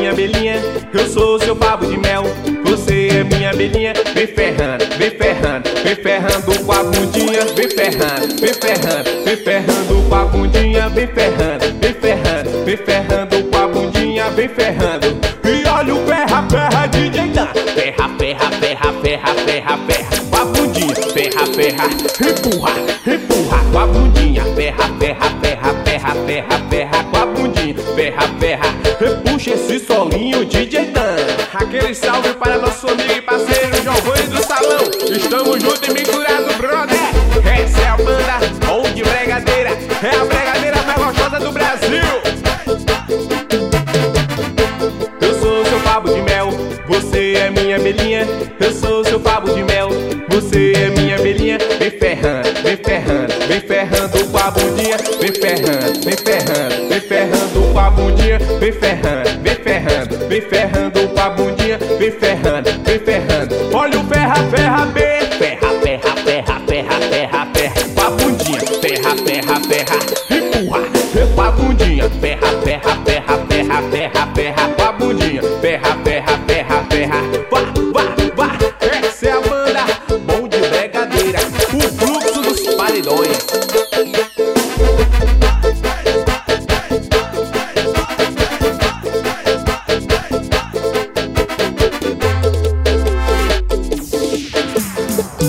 minha abelhinha, eu sou seu pavo de mel. Você é minha abelhinha, vem ferrando, vem ferrando, vem ferrando com a bundinha, vem ferrando, vem ferrando, vem ferrando com a bundinha, vem ferrando, vem ferrando, vem ferrando com a bundinha, vem ferrando. E olha o ferra, ferra, DJ Dan. Ferra, ferra, ferra, ferra, ferra, ferra com a bundinha, ferra, ferra, empurra, empurra com a bundinha, ferra, ferra, ferra, ferra, ferra, ferra com a bundinha, ferra, ferra, puxa esse solinho, DJ Dan. Aquele salve para nosso amigo e parceiro Giovanni do Salão. Estamos juntos e misturados, brother. Essa é a banda Bom de Bregadeira. É a bregadeira mais gostosa do Brasil. Eu sou seu pavo de mel, você é minha abelhinha. Eu sou seu pavo de mel, você é minha abelhinha. Vem ferrando, vem ferrando, vem ferrando com a bundinha, vem ferrando, vem ferrando, vem ferrando com a bundinha, vem ferrando, vem ferrando, vem ferrando com a bundinha, vem ferrando, vem ferrando. Olha o ferra, ferra, B, ferra, ferra, ferra, ferra, ferra, ferra com a bundinha, ferra, ferra, ferra, empurra, com a bundinha, ferra, ferra, ferra, ferra, ferra, ferra com a bundinha, ferra, ferra, ferra, ferra, vá, vá, vá. Essa é a banda Bom de Bregadeira. O fluxo dos paredões.